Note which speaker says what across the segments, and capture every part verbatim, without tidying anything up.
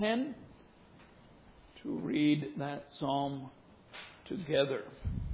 Speaker 1: ten to read that psalm together.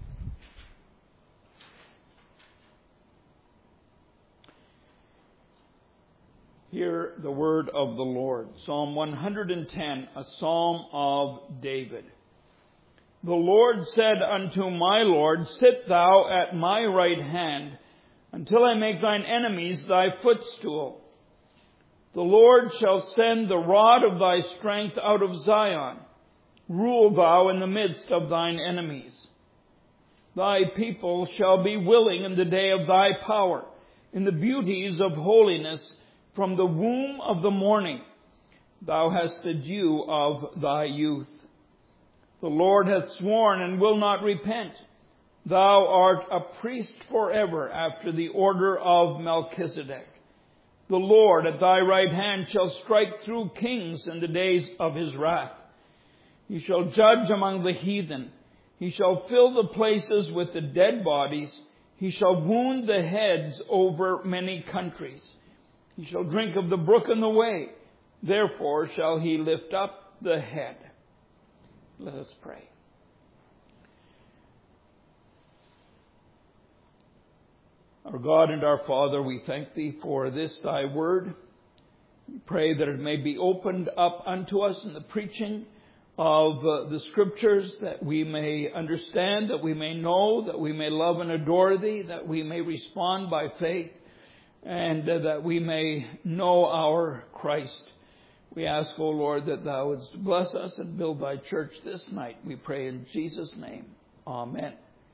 Speaker 1: Hear the word of the Lord. Psalm one hundred ten, a psalm of David. The Lord said unto my Lord, Sit thou at my right hand, until I make thine enemies thy footstool. The Lord shall send the rod of thy strength out of Zion. Rule thou in the midst of thine enemies. Thy people shall be willing in the day of thy power, in the beauties of holiness. From the womb of the morning, thou hast the dew of thy youth. The Lord hath sworn and will not repent. Thou art a priest forever after the order of Melchizedek. The Lord at thy right hand shall strike through kings in the days of his wrath. He shall judge among the heathen. He shall fill the places with the dead bodies. He shall wound the heads over many countries. He shall drink of the brook in the way. Therefore shall he lift up the head. Let us pray. Our God and our Father, we thank Thee for this Thy word. We pray that it may be opened up unto us in the preaching of uh, the Scriptures, that we may understand, that we may know, that we may love and adore Thee, that we may respond by faith, and uh, that we may know our Christ. We ask, O Lord, that Thou wouldst bless us and build Thy church this night. We pray in Jesus' name. Amen.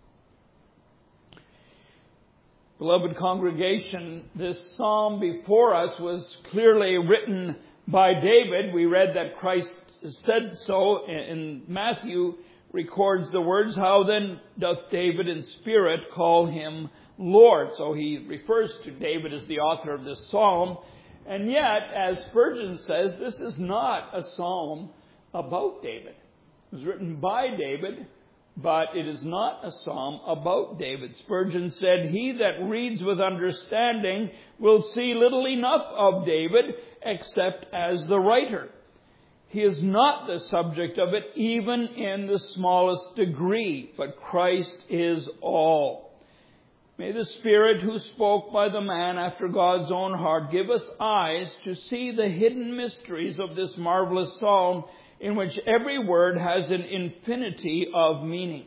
Speaker 1: Beloved congregation, this psalm before us was clearly written by David. We read that Christ said so, and Matthew records the words, How then doth David in spirit call him Lord? So he refers to David as the author of this psalm. And yet, as Spurgeon says, this is not a psalm about David. It was written by David, but it is not a psalm about David. Spurgeon said, He that reads with understanding will see little enough of David except as the writer. He is not the subject of it, even in the smallest degree, but Christ is all. May the Spirit who spoke by the man after God's own heart give us eyes to see the hidden mysteries of this marvelous psalm, in which every word has an infinity of meaning.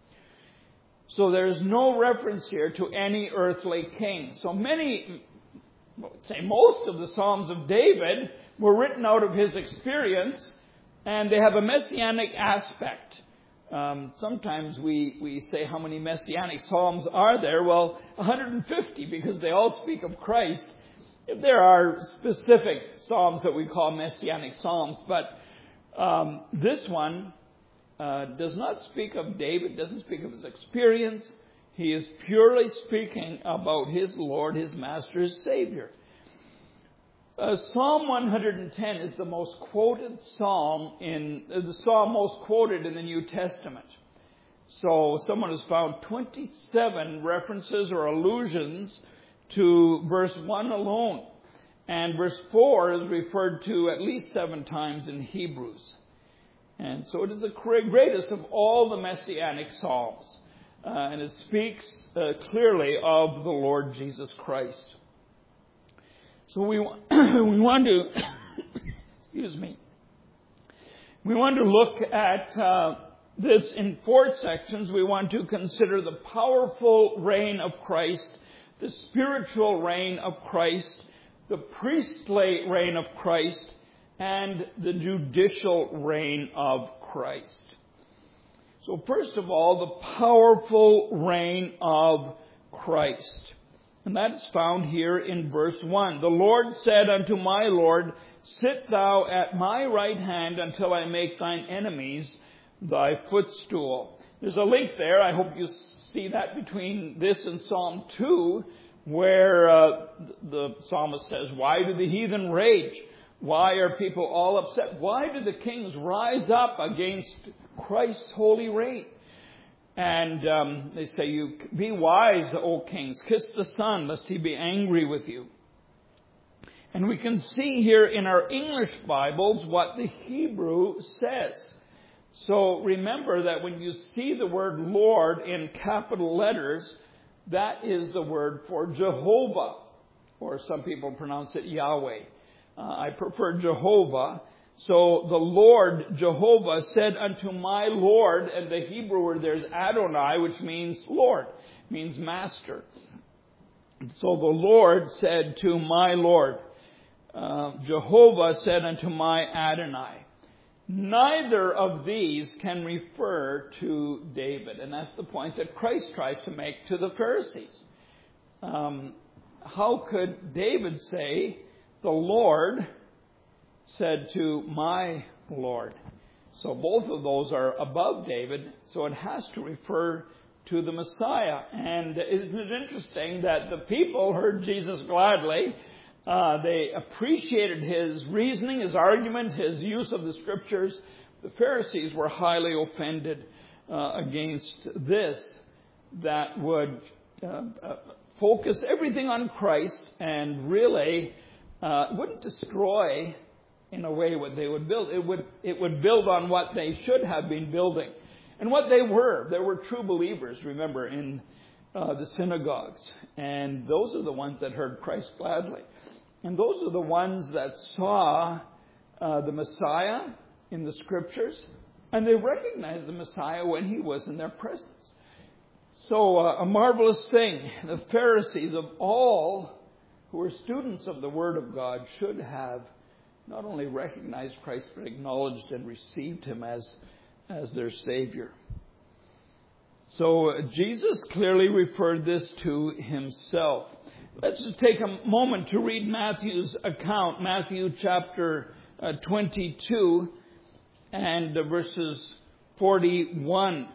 Speaker 1: So there is no reference here to any earthly king. So many, say most of the Psalms of David were written out of his experience, and they have a messianic aspect. Um, sometimes we, we say how many messianic psalms are there? Well, one hundred fifty, because they all speak of Christ. There are specific psalms that we call messianic psalms, but um, this one uh, does not speak of David, doesn't speak of his experience. He is purely speaking about his Lord, his Master, his Savior. Uh, Psalm one hundred ten is the most quoted psalm in uh, the psalm most quoted in the New Testament. So someone has found twenty-seven references or allusions to verse one alone, and verse four is referred to at least seven times in Hebrews. And so it is the greatest of all the messianic psalms, uh, and it speaks uh, clearly of the Lord Jesus Christ. So we we want to, excuse me, we want to look at uh, this in four sections. We want to consider the powerful reign of Christ, the spiritual reign of Christ, the priestly reign of Christ, and the judicial reign of Christ. So first of all, the powerful reign of Christ. And that is found here in verse one. The Lord said unto my Lord, Sit thou at my right hand until I make thine enemies thy footstool. There's a link there. I hope you see that between this and Psalm two, where uh, the psalmist says, Why do the heathen rage? Why are people all upset? Why do the kings rise up against Christ's holy reign? And um, they say, you be wise, O kings. Kiss the Son, lest he be angry with you. And we can see here in our English Bibles what the Hebrew says. So remember that when you see the word Lord in capital letters, that is the word for Jehovah. Or some people pronounce it Yahweh. Uh, I prefer Jehovah. So the Lord, Jehovah, said unto my Lord, and the Hebrew word there is Adonai, which means Lord, means master. So the Lord said to my Lord, uh, Jehovah said unto my Adonai. Neither of these can refer to David. And that's the point that Christ tries to make to the Pharisees. Um, how could David say, the Lord said to my Lord? So both of those are above David, so it has to refer to the Messiah. And isn't it interesting that the people heard Jesus gladly? Uh, they appreciated his reasoning, his argument, his use of the Scriptures. The Pharisees were highly offended uh, against this that would uh, uh, focus everything on Christ and really uh, wouldn't destroy in a way what they would build. It would it would build on what they should have been building. And what they were. They were true believers, remember, in uh, the synagogues. And those are the ones that heard Christ gladly. And those are the ones that saw uh, the Messiah in the Scriptures. And they recognized the Messiah when he was in their presence. So uh, a marvelous thing. The Pharisees of all who were students of the Word of God should have not only recognized Christ, but acknowledged and received him as, as their Savior. So uh, Jesus clearly referred this to himself. Let's just take a moment to read Matthew's account, Matthew chapter uh, twenty-two and uh, verses forty-one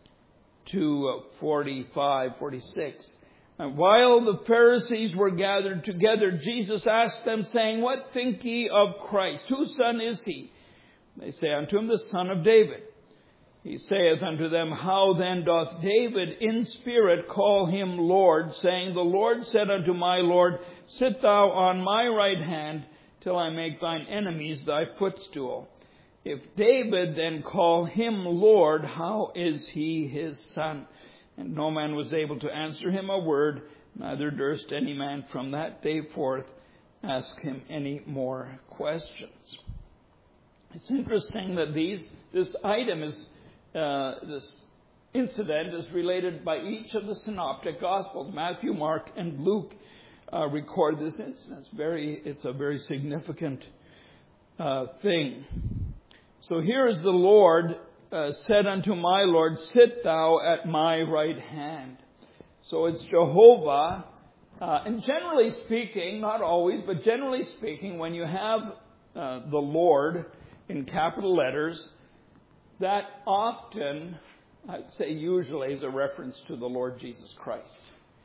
Speaker 1: to uh, forty-five, forty-six. And while the Pharisees were gathered together, Jesus asked them, saying, What think ye of Christ? Whose son is he? They say unto him, The son of David. He saith unto them, How then doth David in spirit call him Lord, saying, The Lord said unto my Lord, Sit thou on my right hand, till I make thine enemies thy footstool. If David then call him Lord, how is he his son? And no man was able to answer him a word, neither durst any man from that day forth ask him any more questions. It's interesting that these this item is Uh, this incident is related by each of the synoptic gospels. Matthew, Mark, and Luke uh, record this incident. It's very, it's a very significant uh, thing. So here is the Lord uh, said unto my Lord, Sit thou at my right hand. So it's Jehovah. Uh, and generally speaking, not always, but generally speaking, when you have uh, the Lord in capital letters, that often, I'd say usually, is a reference to the Lord Jesus Christ,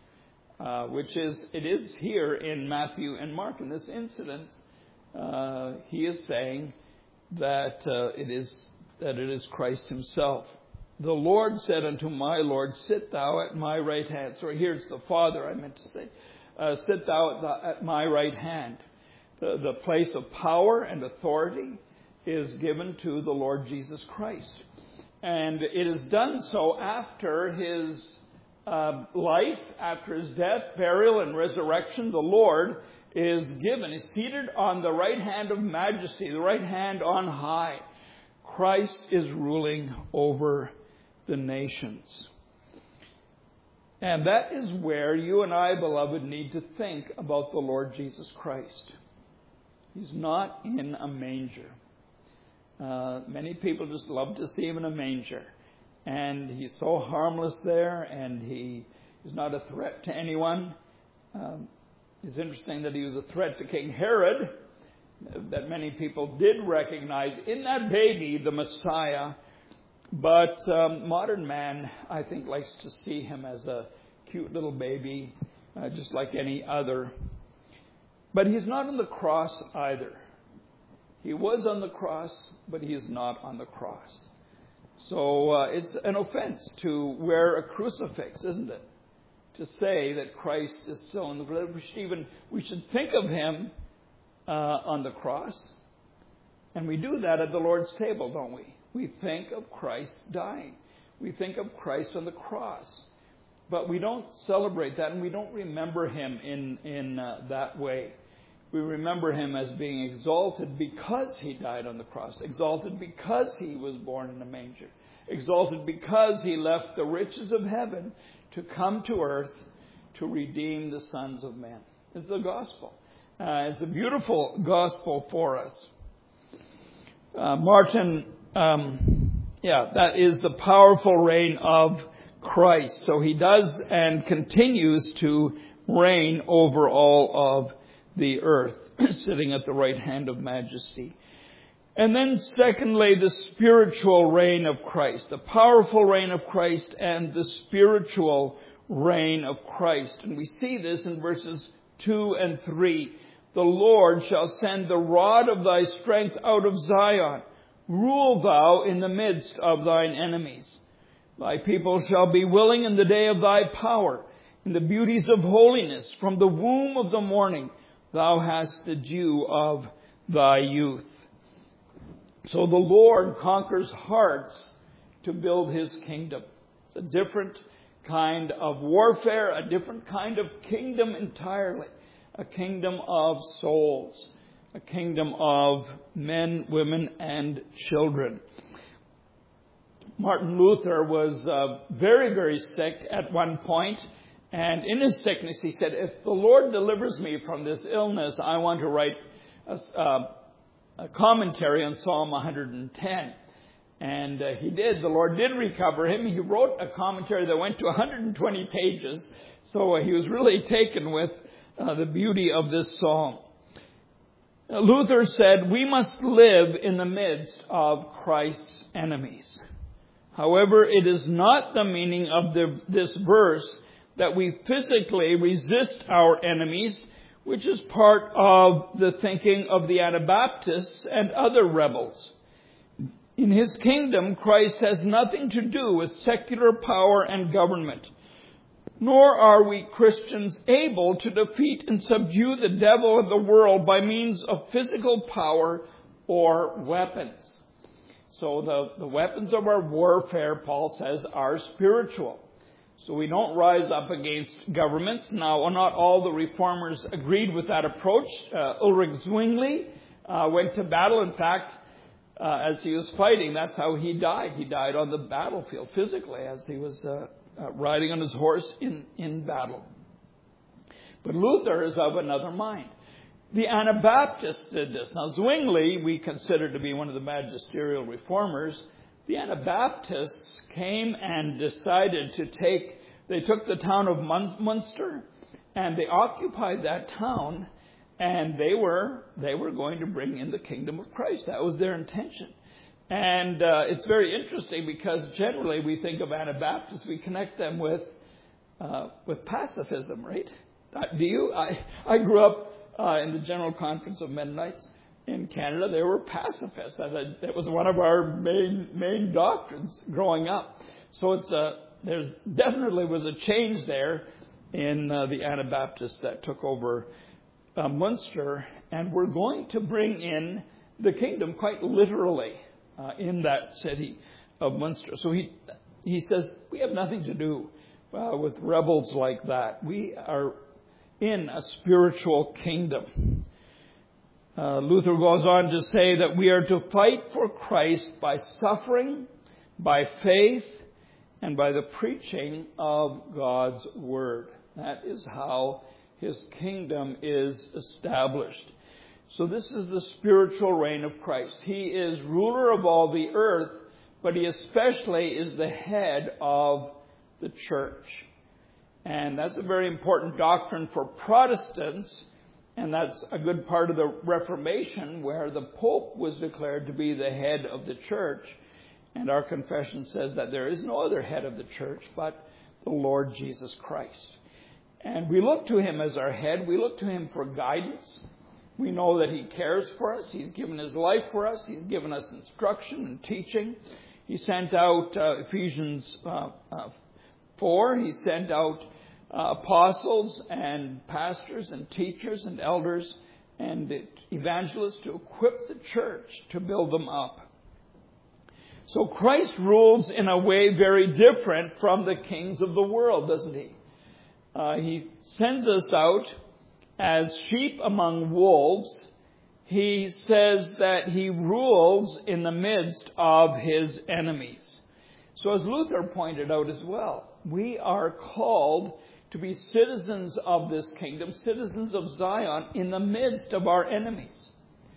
Speaker 1: uh, which is, it is here in Matthew and Mark. In this incident, uh, he is saying that uh, it is that it is Christ himself. The Lord said unto my Lord, Sit thou at my right hand. So here's the Father, I meant to say. Uh, Sit thou at, the, at my right hand. The, the place of power and authority is given to the Lord Jesus Christ. And it is done so after his uh, life, after his death, burial, and resurrection. The Lord is given, is seated on the right hand of majesty, the right hand on high. Christ is ruling over the nations. And that is where you and I, beloved, need to think about the Lord Jesus Christ. He's not in a manger. Uh, many people just love to see him in a manger. And he's so harmless there, and he is not a threat to anyone. Um, it's interesting that he was a threat to King Herod, that many people did recognize in that baby the Messiah. But um, modern man, I think, likes to see him as a cute little baby, uh, just like any other. But he's not on the cross either. He was on the cross, but he is not on the cross. So uh, it's an offense to wear a crucifix, isn't it? To say that Christ is still in the cross. We should even we should think of him uh, on the cross. And we do that at the Lord's table, don't we? We think of Christ dying. We think of Christ on the cross. But we don't celebrate that, and we don't remember him in, in uh, that way. We remember him as being exalted because he died on the cross, exalted because he was born in a manger, exalted because he left the riches of heaven to come to earth to redeem the sons of men. It's the gospel. Uh, it's a beautiful gospel for us. Uh, Martin, um, yeah, that is the powerful reign of Christ. So he does and continues to reign over all of the earth, sitting at the right hand of majesty. And then secondly, the spiritual reign of Christ, the powerful reign of Christ and the spiritual reign of Christ. And we see this in verses two and three. The Lord shall send the rod of thy strength out of Zion. Rule thou in the midst of thine enemies. Thy people shall be willing in the day of thy power, in the beauties of holiness. From the womb of the morning thou hast the dew of thy youth. So the Lord conquers hearts to build his kingdom. It's a different kind of warfare, a different kind of kingdom entirely. A kingdom of souls, a kingdom of men, women, and children. Martin Luther was uh, very, very sick at one point, and in his sickness he said, if the Lord delivers me from this illness, I want to write a, uh, a commentary on Psalm one hundred ten. And uh, he did. The Lord did recover him. He wrote a commentary that went to one hundred twenty pages, so uh, he was really taken with Uh, the beauty of this psalm. Uh, Luther said, we must live in the midst of Christ's enemies. However, it is not the meaning of the, this verse that we physically resist our enemies, which is part of the thinking of the Anabaptists and other rebels. In his kingdom, Christ has nothing to do with secular power and government. Nor are we Christians able to defeat and subdue the devil of the world by means of physical power or weapons. So the, the weapons of our warfare, Paul says, are spiritual. So we don't rise up against governments. Now, not all the reformers agreed with that approach. Uh, Ulrich Zwingli uh, went to battle. In fact, uh, as he was fighting, that's how he died. He died on the battlefield physically as he was uh, Uh, riding on his horse in, in battle. But Luther is of another mind. The Anabaptists did this. Now, Zwingli, we consider to be one of the magisterial reformers. The Anabaptists came and decided to take, they took the town of Mun- Munster, and they occupied that town, and they were, they were going to bring in the kingdom of Christ. That was their intention. And uh, it's very interesting because generally we think of Anabaptists, we connect them with uh, with pacifism, right? Uh, do you? I, I grew up uh, in the General Conference of Mennonites in Canada. They were pacifists. That was one of our main main doctrines growing up. So it's a, there's definitely was a change there in uh, the Anabaptists that took over uh, Munster. And we're going to bring in the kingdom quite literally. Uh, in that city of Munster. So he he says, we have nothing to do uh, with rebels like that. We are in a spiritual kingdom. Uh, Luther goes on to say that we are to fight for Christ by suffering, by faith, and by the preaching of God's word. That is how his kingdom is established. So this is the spiritual reign of Christ. He is ruler of all the earth, but he especially is the head of the church. And that's a very important doctrine for Protestants, and that's a good part of the Reformation, where the Pope was declared to be the head of the church. And our confession says that there is no other head of the church but the Lord Jesus Christ. And we look to him as our head. We look to him for guidance. We know that he cares for us. He's given his life for us. He's given us instruction and teaching. He sent out uh, Ephesians uh, uh, four. He sent out uh, apostles and pastors and teachers and elders and evangelists to equip the church to build them up. So Christ rules in a way very different from the kings of the world, doesn't he? Uh, he sends us out as sheep among wolves. He says that he rules in the midst of his enemies. So as Luther pointed out as well, we are called to be citizens of this kingdom, citizens of Zion in the midst of our enemies.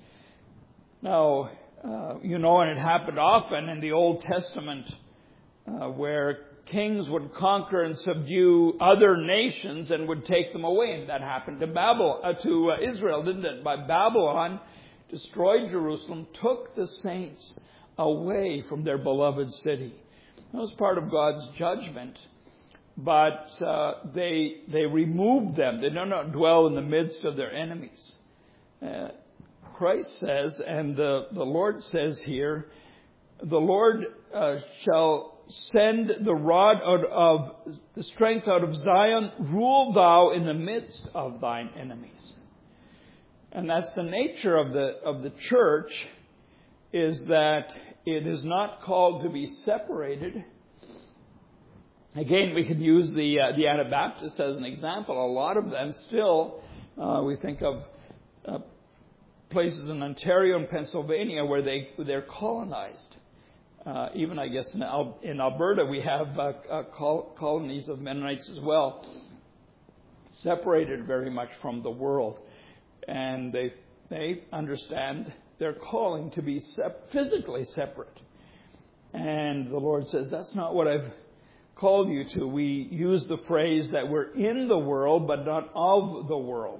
Speaker 1: Now, uh, you know, and it happened often in the Old Testament uh, where kings would conquer and subdue other nations and would take them away. And that happened to Babylon, uh, to uh, Israel, didn't it? By Babylon destroyed Jerusalem, took the saints away from their beloved city. That was part of God's judgment. But uh, they they removed them. They did not dwell in the midst of their enemies. Uh, Christ says, and the, the Lord says here, the Lord uh, shall send the rod out of the strength out of Zion, rule thou in the midst of thine enemies. And that's the nature of the of the church, is that it is not called to be separated. Again, we could use the uh, the Anabaptists as an example. A lot of them still, uh, we think of uh, places in Ontario and Pennsylvania where they they're colonized. Uh, even I guess in, Al- in Alberta we have uh, uh, col- colonies of Mennonites as well, separated very much from the world, and they they understand their calling to be sep- physically separate. And the Lord says, that's not what I've called you to. We use the phrase that we're in the world, but not of the world.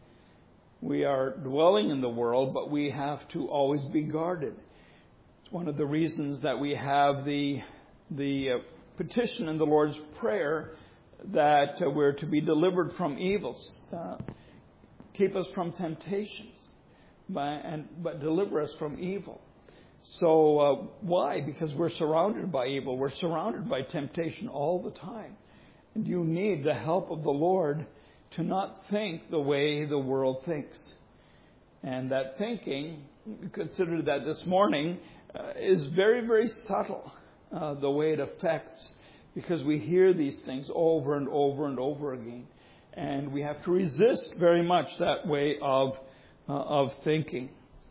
Speaker 1: We are dwelling in the world, but we have to always be guarded. It's one of the reasons that we have the the uh, petition in the Lord's Prayer that uh, we're to be delivered from evils. Uh, keep us from temptations, by, and but deliver us from evil. So uh, why? Because we're surrounded by evil. We're surrounded by temptation all the time. And you need the help of the Lord to not think the way the world thinks. And that thinking, we considered that this morning, uh, is very, very subtle, uh, the way it affects, because we hear these things over and over and over again. And we have to resist very much that way of, uh, of thinking.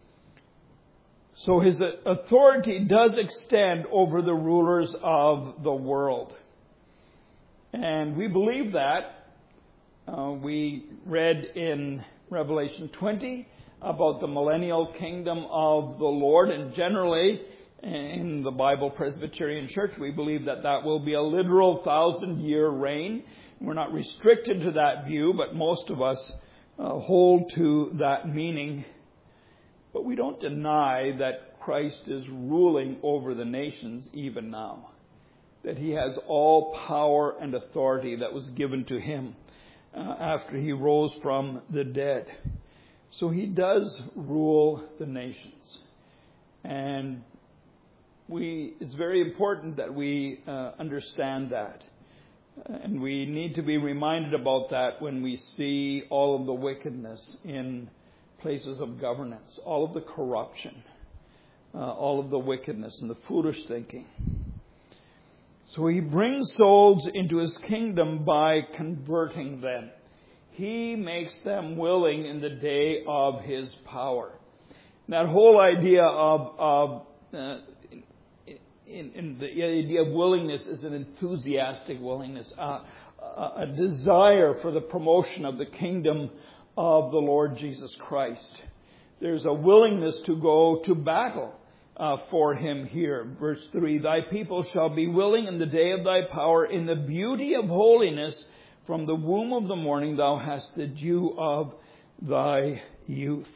Speaker 1: So his authority does extend over the rulers of the world. And we believe that. Uh, we read in Revelation twenty about the millennial kingdom of the Lord. And generally, in the Bible Presbyterian Church, we believe that that will be a literal thousand-year reign. We're not restricted to that view, but most of us uh, hold to that meaning. But we don't deny that Christ is ruling over the nations even now. That he has all power and authority that was given to him uh, after he rose from the dead. So he does rule the nations. And we it's very important that we uh, understand that. And we need to be reminded about that when we see all of the wickedness in places of governance, all of the corruption, uh, all of the wickedness and the foolish thinking. So he brings souls into his kingdom by converting them. He makes them willing in the day of his power. That whole idea of, of uh, in, in the idea of willingness is an enthusiastic willingness, uh, a, a desire for the promotion of the kingdom of the Lord Jesus Christ. There's a willingness to go to battle uh, for him here. Verse three, thy people shall be willing in the day of thy power. In the beauty of holiness, from the womb of the morning thou hast the dew of thy youth.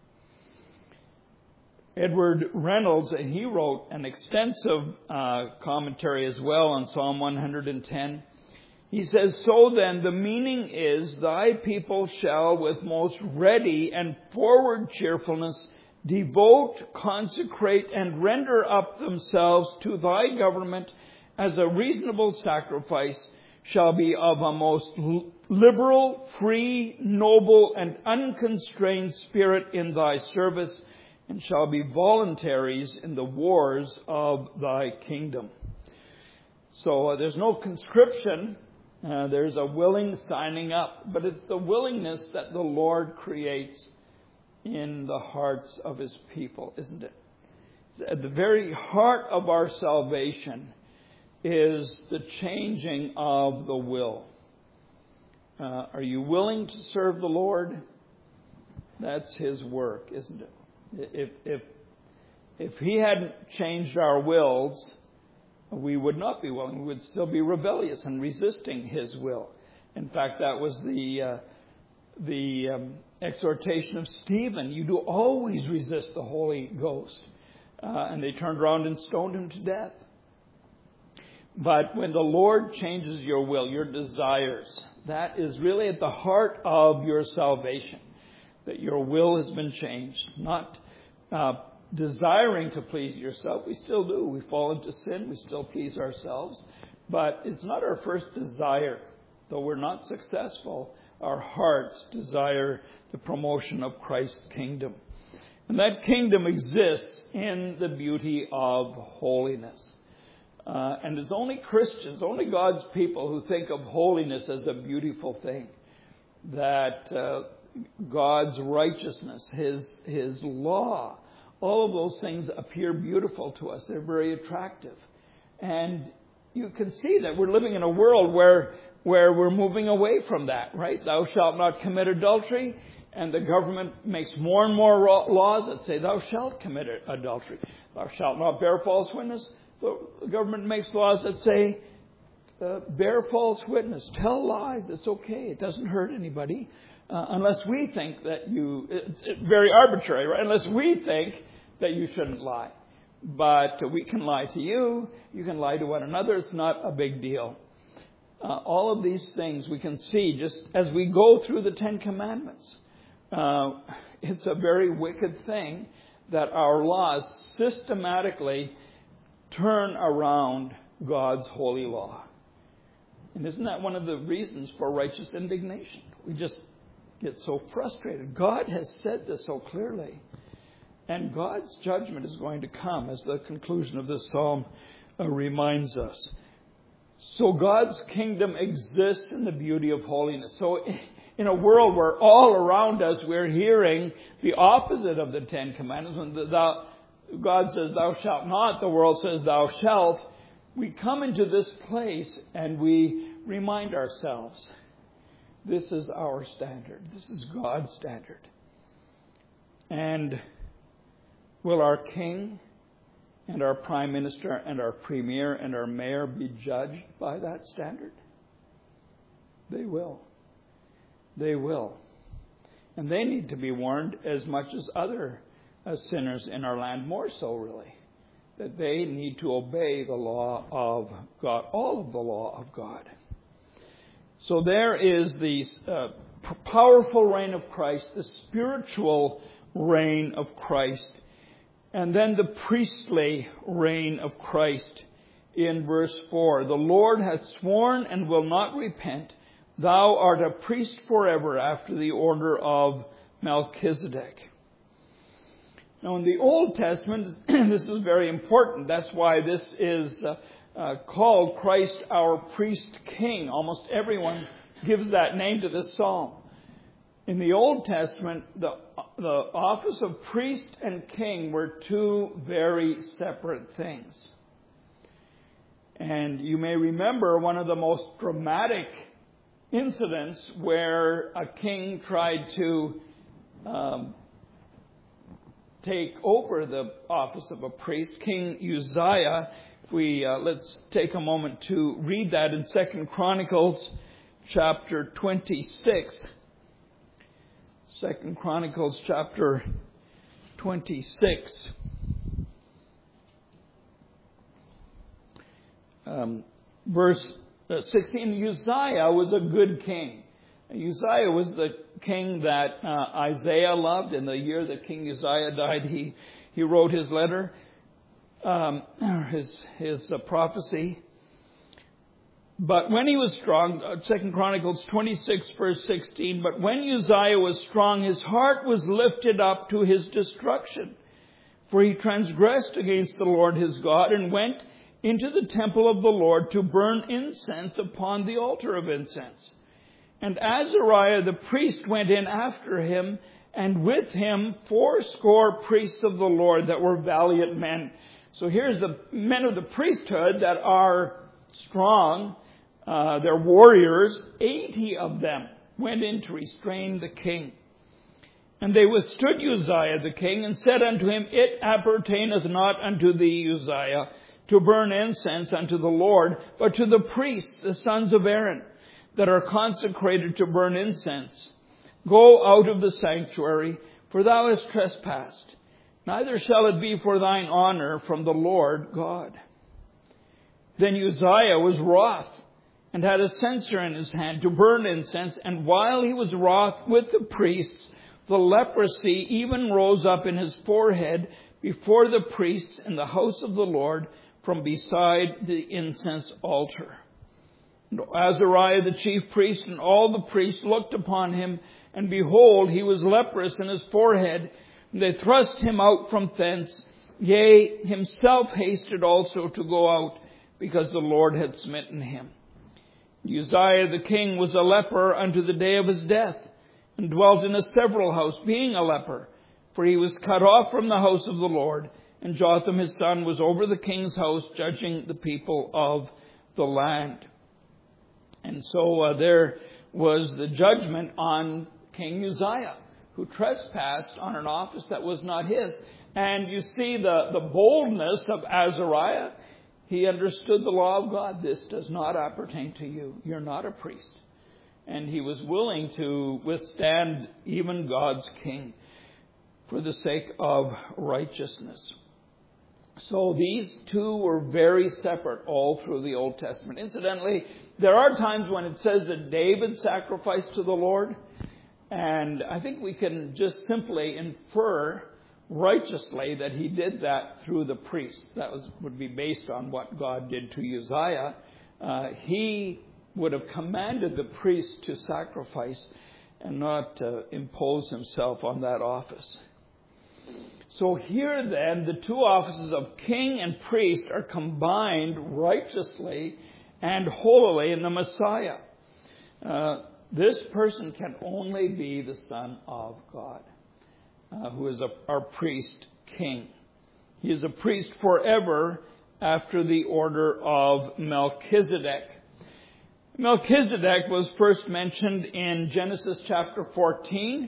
Speaker 1: Edward Reynolds, and he wrote an extensive uh, commentary as well on Psalm one hundred ten. He says, so then the meaning is, thy people shall with most ready and forward cheerfulness devote, consecrate, and render up themselves to thy government as a reasonable sacrifice, shall be of a most liberal, free, noble, and unconstrained spirit in thy service, and shall be voluntaries in the wars of thy kingdom. So uh, there's no conscription. Uh, there's a willing signing up. But it's the willingness that the Lord creates in the hearts of His people, isn't it? At the very heart of our salvation is the changing of the will. Uh, are you willing to serve the Lord? That's His work, isn't it? If, if, if He hadn't changed our wills, we would not be willing. We would still be rebellious and resisting His will. In fact, that was the uh, the um, exhortation of Stephen. You do always resist the Holy Ghost. Uh, and they turned around and stoned him to death. But when the Lord changes your will, your desires, that is really at the heart of your salvation. That your will has been changed. Not uh, desiring to please yourself. We still do. We fall into sin. We still please ourselves. But it's not our first desire. Though we're not successful, our hearts desire the promotion of Christ's kingdom. And that kingdom exists in the beauty of holiness. Uh, and it's only Christians, only God's people who think of holiness as a beautiful thing. That uh, God's righteousness, His, His law, all of those things appear beautiful to us. They're very attractive. And you can see that we're living in a world where, where we're moving away from that, right? Thou shalt not commit adultery. And the government makes more and more laws that say, thou shalt commit adultery. Thou shalt not bear false witness. The government makes laws that say, uh, bear false witness. Tell lies. It's okay. It doesn't hurt anybody. Uh, unless we think that you... It's, it's very arbitrary, right? Unless we think that you shouldn't lie. But we can lie to you. You can lie to one another. It's not a big deal. Uh, all of these things we can see just as we go through the Ten Commandments. Uh, it's a very wicked thing that our laws systematically turn around God's holy law. And isn't that one of the reasons for righteous indignation? We just get so frustrated. God has said this so clearly. And God's judgment is going to come, as the conclusion of this psalm uh, reminds us. So God's kingdom exists in the beauty of holiness. So in a world where all around us we're hearing the opposite of the Ten Commandments, when the, thou, God says, thou shalt not, the world says, thou shalt, we come into this place and we remind ourselves, this is our standard. This is God's standard. And will our king and our prime minister and our premier and our mayor be judged by that standard? They will. They will. And they need to be warned as much as other uh, sinners in our land, more so really, that they need to obey the law of God, all of the law of God. So there is the uh, powerful reign of Christ, the spiritual reign of Christ, and then the priestly reign of Christ in verse four. The Lord hath sworn and will not repent. Thou art a priest forever after the order of Melchizedek. Now in the Old Testament, this is very important. That's why this is uh, uh, called Christ our priest king. Almost everyone gives that name to this psalm. In the Old Testament, the, the office of priest and king were two very separate things. And you may remember one of the most dramatic incidents where a king tried to um, take over the office of a priest, King Uzziah. If we uh, let's take a moment to read that in Second Chronicles chapter twenty-six. Second Chronicles chapter twenty-six. Um, verse sixteen, Uzziah was a good king. Uzziah was the king that uh, Isaiah loved. In the year that King Uzziah died, he, he wrote his letter, um, his, his uh, prophecy. But when he was strong, Second Chronicles twenty-six, verse sixteen, but when Uzziah was strong, his heart was lifted up to his destruction. For he transgressed against the Lord his God and went into the temple of the Lord to burn incense upon the altar of incense. And Azariah the priest went in after him, and with him fourscore priests of the Lord that were valiant men. So here's the men of the priesthood that are strong. Uh, they're warriors. Eighty of them went in to restrain the king. And they withstood Uzziah the king and said unto him, It appertaineth not unto thee, Uzziah, to burn incense unto the Lord, but to the priests, the sons of Aaron, that are consecrated to burn incense. Go out of the sanctuary, for thou hast trespassed. Neither shall it be for thine honor from the Lord God. Then Uzziah was wroth, and had a censer in his hand to burn incense. And while he was wroth with the priests, the leprosy even rose up in his forehead before the priests in the house of the Lord from beside the incense altar. And Azariah the chief priest and all the priests looked upon him, and behold, he was leprous in his forehead. And they thrust him out from thence. Yea, himself hasted also to go out, because the Lord had smitten him. Uzziah the king was a leper unto the day of his death, and dwelt in a several house, being a leper. For he was cut off from the house of the Lord, and Jotham his son was over the king's house, judging the people of the land. And so uh, there was the judgment on King Uzziah, who trespassed on an office that was not his. And you see the, the boldness of Azariah. He understood the law of God. This does not appertain to you. You're not a priest. And he was willing to withstand even God's king for the sake of righteousness. So these two were very separate all through the Old Testament. Incidentally, there are times when it says that David sacrificed to the Lord. And I think we can just simply infer righteously that he did that through the priests. That was would be based on what God did to Uzziah. Uh, he would have commanded the priest to sacrifice and not uh, impose himself on that office. So here then, the two offices of king and priest are combined righteously and holily in the Messiah. Uh, this person can only be the Son of God, uh, who is a, our priest king. He is a priest forever after the order of Melchizedek. Melchizedek was first mentioned in Genesis chapter fourteen.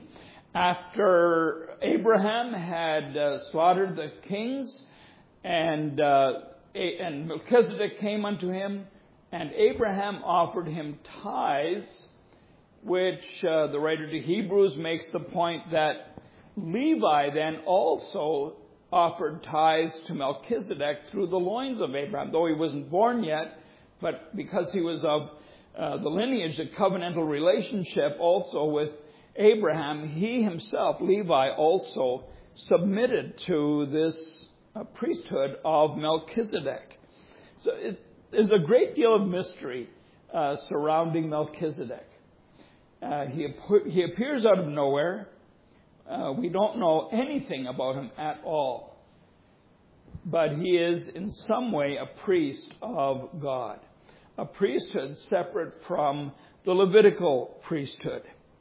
Speaker 1: After Abraham had uh, slaughtered the kings, and uh, and Melchizedek came unto him, and Abraham offered him tithes, which uh, the writer to Hebrews makes the point that Levi then also offered tithes to Melchizedek through the loins of Abraham, though he wasn't born yet, but because he was of uh, the lineage, a covenantal relationship also with Abraham, he himself, Levi, also submitted to this uh, priesthood of Melchizedek. So it, there's a great deal of mystery uh, surrounding Melchizedek. Uh, he, he appears out of nowhere. Uh, we don't know anything about him at all. But he is in some way a priest of God. A priesthood separate from the Levitical priesthood.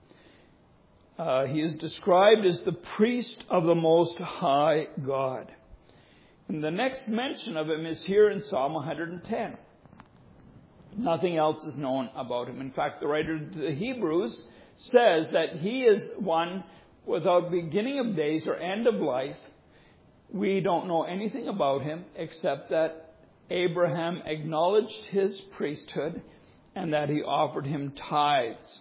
Speaker 1: Uh, he is described as the priest of the Most High God. And the next mention of him is here in Psalm one hundred ten. Nothing else is known about him. In fact, the writer to the Hebrews says that he is one without beginning of days or end of life. We don't know anything about him except that Abraham acknowledged his priesthood and that he offered him tithes.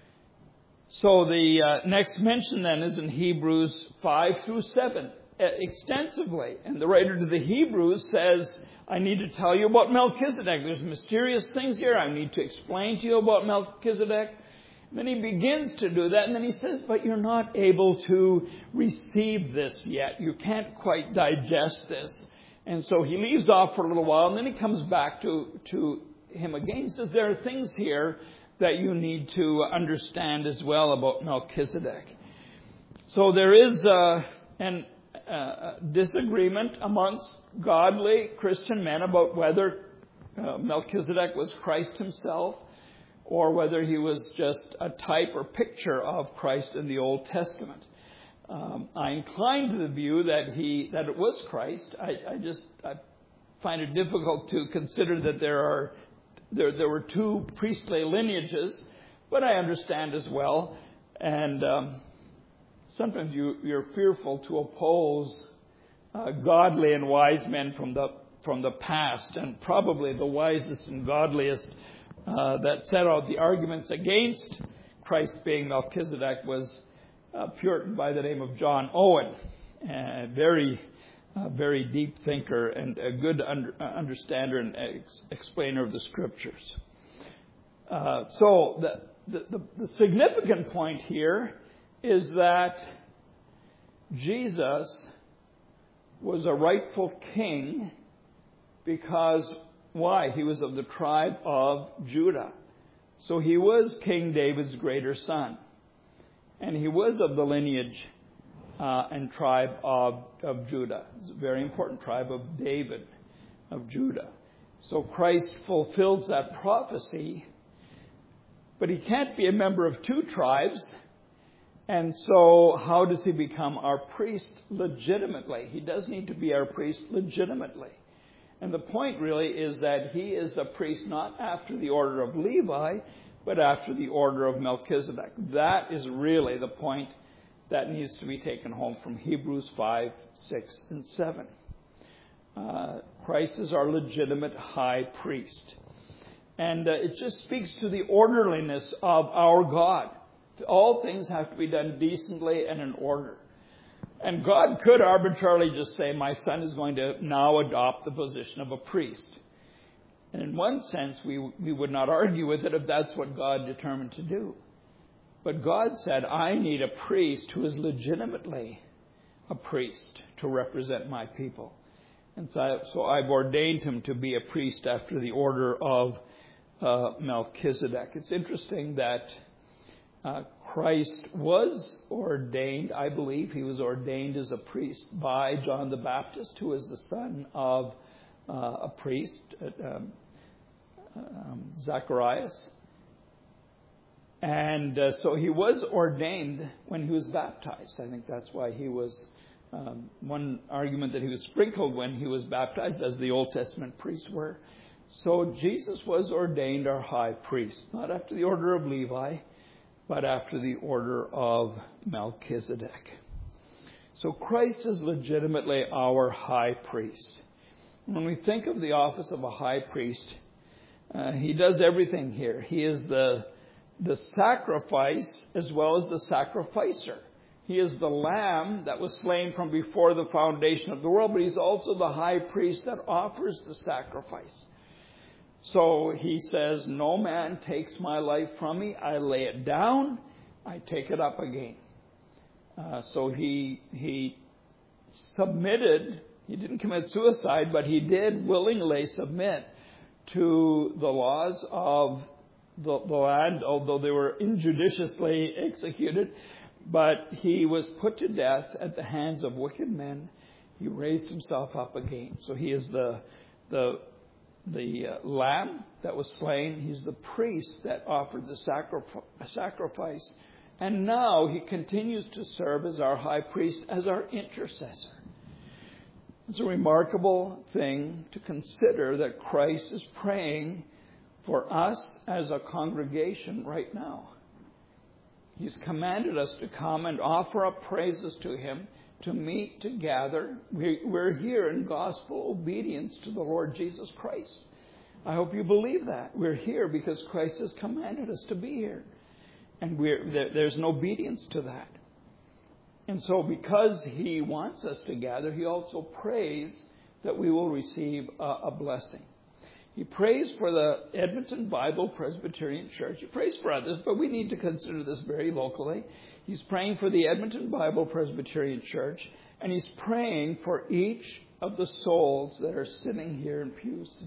Speaker 1: So the uh, next mention then is in Hebrews five through seven, extensively. And the writer to the Hebrews says, I need to tell you about Melchizedek. There's mysterious things here I need to explain to you about Melchizedek. And then he begins to do that, and then he says, but you're not able to receive this yet. You can't quite digest this. And so he leaves off for a little while, and then he comes back to, to him against is there are things here that you need to understand as well about Melchizedek. So there is uh, an uh, disagreement amongst godly Christian men about whether uh, Melchizedek was Christ himself or whether he was just a type or picture of Christ in the Old Testament. Um, I incline to the view that he that it was Christ. I, I just I find it difficult to consider that there are there there were two priestly lineages, but I understand as well. And um, sometimes you you're fearful to oppose uh, godly and wise men from the from the past, and probably the wisest and godliest uh, that set out the arguments against Christ being Melchizedek was a Puritan by the name of John Owen, a very, uh, very deep thinker and a good under, uh, understander and ex- explainer of the Scriptures. Uh, so the, the, the significant point here is that Jesus was a rightful king because, why? He was of the tribe of Judah. So he was King David's greater son. And he was of the lineage uh, and tribe of, of Judah. It's a very important tribe of David, of Judah. So Christ fulfills that prophecy, but he can't be a member of two tribes. And so how does he become our priest legitimately? He does need to be our priest legitimately. And the point really is that he is a priest not after the order of Levi, but after the order of Melchizedek. That is really the point that needs to be taken home from Hebrews five, six, and seven. Uh, Christ is our legitimate high priest. And uh, it just speaks to the orderliness of our God. All things have to be done decently and in order. And God could arbitrarily just say, my son is going to now adopt the position of a priest. And in one sense, we we would not argue with it if that's what God determined to do. But God said, I need a priest who is legitimately a priest to represent my people. And so, so I've ordained him to be a priest after the order of uh, Melchizedek. It's interesting that uh, Christ was ordained, I believe he was ordained as a priest by John the Baptist, who is the son of Uh, a priest, um, um, Zacharias. And uh, so he was ordained when he was baptized. I think that's why he was, um, one argument that he was sprinkled when he was baptized, as the Old Testament priests were. So Jesus was ordained our high priest, not after the order of Levi, but after the order of Melchizedek. So Christ is legitimately our high priest. When we think of the office of a high priest, uh, he does everything here. He is the the sacrifice as well as the sacrificer. He is the lamb that was slain from before the foundation of the world, but he's also the high priest that offers the sacrifice. So he says, no man takes my life from me. I lay it down. I take it up again. Uh, so he he submitted. He didn't commit suicide, but he did willingly submit to the laws of the, the land, although they were injudiciously executed. But he was put to death at the hands of wicked men. He raised himself up again. So he is the the the uh, lamb that was slain. He's the priest that offered the sacri- sacrifice. And now he continues to serve as our high priest, as our intercessor. It's a remarkable thing to consider that Christ is praying for us as a congregation right now. He's commanded us to come and offer up praises to him, to meet, to gather. We're here in gospel obedience to the Lord Jesus Christ. I hope you believe that. We're here because Christ has commanded us to be here. And we're, there's an obedience to that. And so because he wants us to gather, he also prays that we will receive a, a blessing. He prays for the Edmonton Bible Presbyterian Church. He prays for others, but we need to consider this very locally. He's praying for the Edmonton Bible Presbyterian Church, and he's praying for each of the souls that are sitting here in pews today.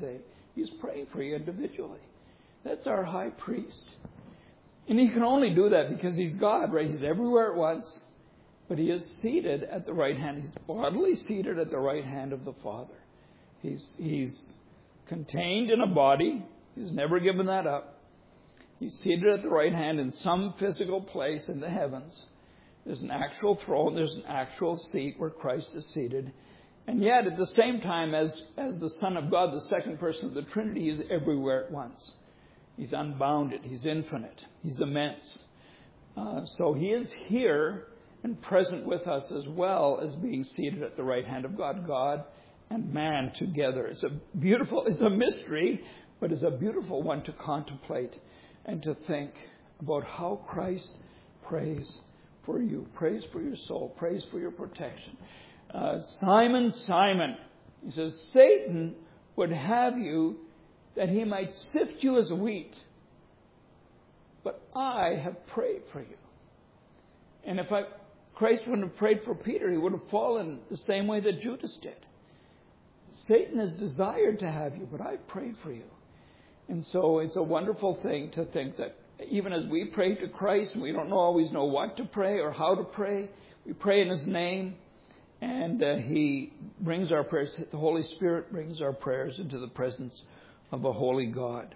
Speaker 1: He's praying for you individually. That's our high priest. And he can only do that because he's God, right? He's everywhere at once. But he is seated at the right hand. He's bodily seated at the right hand of the Father. He's, he's contained in a body. He's never given that up. He's seated at the right hand in some physical place in the heavens. There's an actual throne. There's an actual seat where Christ is seated. And yet, at the same time, as, as the Son of God, the second person of the Trinity, he is everywhere at once. He's unbounded. He's infinite. He's immense. Uh, so he is here and present with us as well as being seated at the right hand of God. God and man together. It's a beautiful, it's a mystery, but it's a beautiful one to contemplate and to think about how Christ prays for you, prays for your soul, prays for your protection. Uh, Simon, Simon, he says, Satan would have you that he might sift you as wheat, but I have prayed for you. And if I, Christ wouldn't have prayed for Peter, he would have fallen the same way that Judas did. Satan has desired to have you, but I've prayed for you. And so it's a wonderful thing to think that even as we pray to Christ, we don't always know what to pray or how to pray. We pray in his name, and uh, he brings our prayers, the Holy Spirit brings our prayers into the presence of a holy God.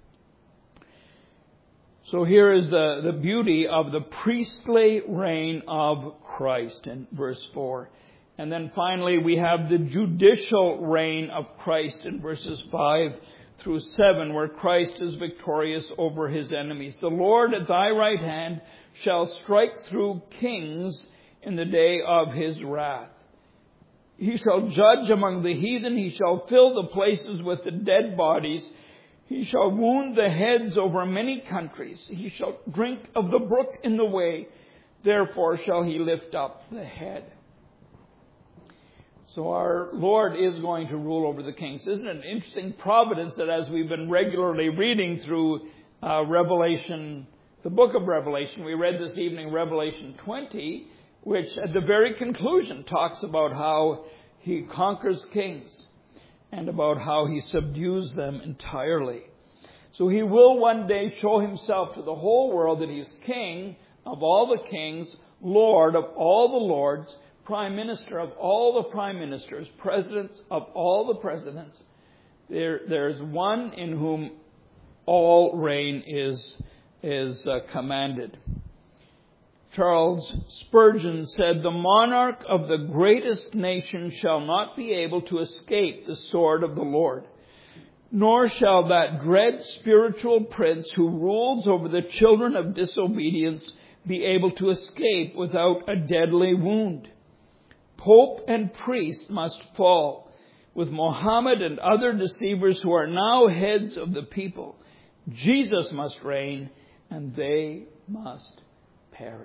Speaker 1: So here is the, the beauty of the priestly reign of Christ in verse four. And then finally we have the judicial reign of Christ in verses five through seven, where Christ is victorious over his enemies. The Lord at thy right hand shall strike through kings in the day of his wrath. He shall judge among the heathen. He shall fill the places with the dead bodies. He shall wound the heads over many countries. He shall drink of the brook in the way. Therefore shall he lift up the head. So our Lord is going to rule over the kings. Isn't it an interesting providence that as we've been regularly reading through uh, Revelation, the book of Revelation, we read this evening Revelation twenty, which at the very conclusion talks about how he conquers kings and about how he subdues them entirely. So he will one day show himself to the whole world that he is king of all the kings, Lord of all the lords, Prime Minister of all the prime ministers, President of all the presidents. There, there is one in whom all reign is, is uh, commanded. Charles Spurgeon said, the monarch of the greatest nation shall not be able to escape the sword of the Lord, nor shall that dread spiritual prince who rules over the children of disobedience be able to escape without a deadly wound. Pope and priest must fall, with Mohammed and other deceivers who are now heads of the people. Jesus must reign, and they must perish.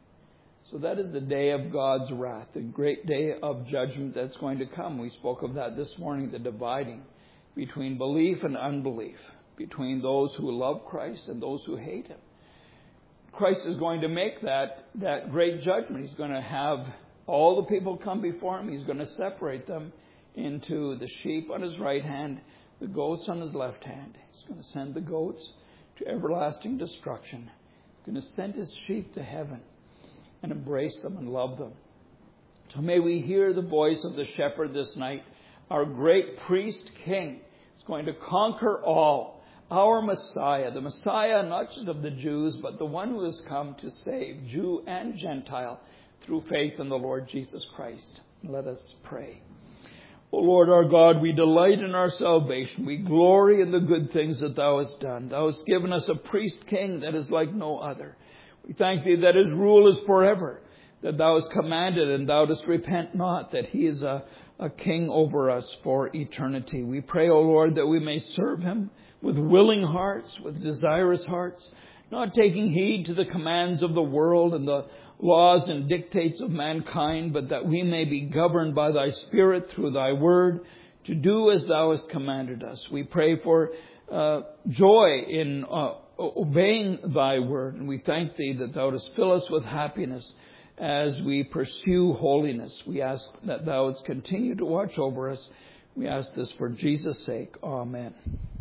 Speaker 1: So that is the day of God's wrath, the great day of judgment that's going to come. We spoke of that this morning, the dividing between belief and unbelief, between those who love Christ and those who hate him. Christ is going to make that, that great judgment. He's going to have all the people come before him. He's going to separate them into the sheep on his right hand, the goats on his left hand. He's going to send the goats to everlasting destruction. He's going to send his sheep to heaven and embrace them and love them. So may we hear the voice of the shepherd this night. Our great priest king is going to conquer all. Our Messiah, the Messiah not just of the Jews, but the one who has come to save Jew and Gentile through faith in the Lord Jesus Christ. Let us pray. O Lord our God, we delight in our salvation. We glory in the good things that thou hast done. Thou hast given us a priest king that is like no other. We thank thee that his rule is forever, that thou hast commanded and thou dost repent not, that he is a, a king over us for eternity. We pray, O Lord, that we may serve him with willing hearts, with desirous hearts, not taking heed to the commands of the world and the laws and dictates of mankind, but that we may be governed by thy Spirit through thy word to do as thou hast commanded us. We pray for uh, joy in uh, obeying thy word, and we thank thee that thou dost fill us with happiness as we pursue holiness. We ask that thou wouldst continue to watch over us. We ask this for Jesus' sake. Amen.